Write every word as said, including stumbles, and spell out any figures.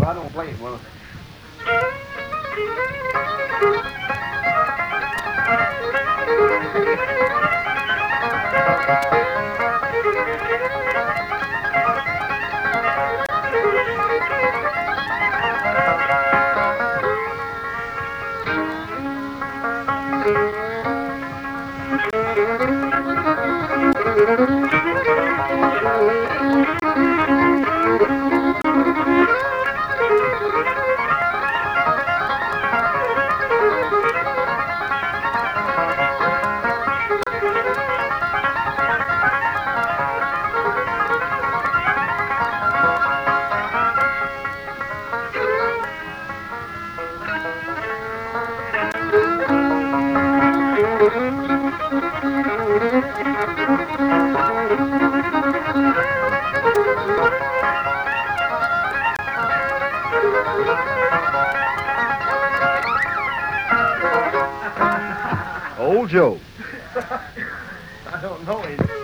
but I don't play it well. Old Joe. I don't know it.